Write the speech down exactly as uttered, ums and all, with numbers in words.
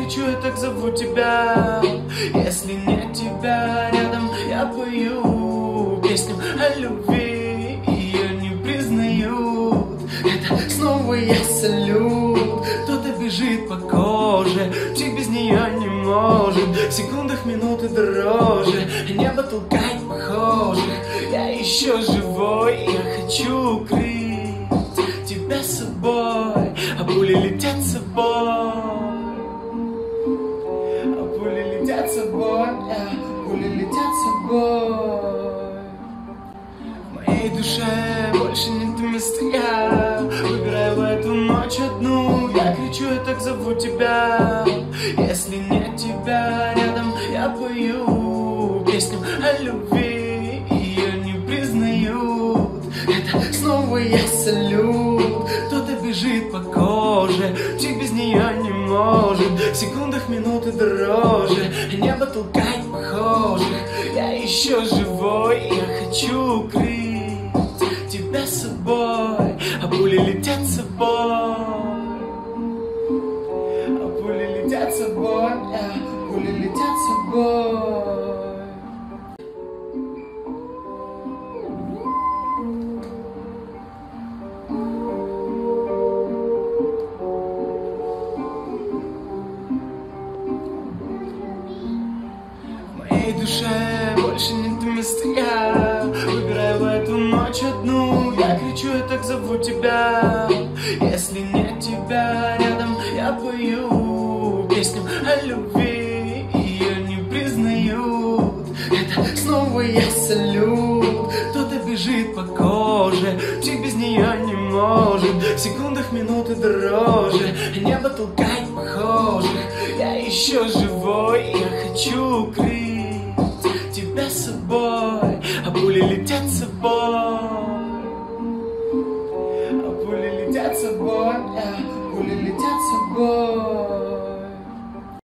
кричу, я так зову тебя. Если нет тебя рядом, я пою песню о любви, ее не признают. Это снова я салют. Кто-то бежит по коже, псих без нее не может. В секундах минуты дороже, небо толкает похожих. Я еще живой, я хочу укрыть тебя с собой, а пули летят с собой, а пули летят с собой, а пули летят с собой. В моей душе больше нет места, я выбираю в эту ночь одну. Я кричу, я так зову тебя. Если нет тебя рядом, я пою песню о любви, ее не признают. Это снова я салют. Кто-то бежит по коже, псих без нее не может. В секундах минуты дороже, небо толкает похожих. Я еще живой, я хочу укрыть тебя с собой, а пули летят с собой, а пули летят с собой, а пули летят с собой. В моей душе больше нет места, я выбираю в эту ночь одну. Я кричу, я так зову тебя. Если нет тебя рядом, я пою песню о любви, ее не признают. Это снова я салют. Кто-то бежит по коже, псих без нее не может. В секундах минуты дороже, небо толкает похожих. Я еще живой, я хочу укрыть тебя с собой, а пули летят с собой,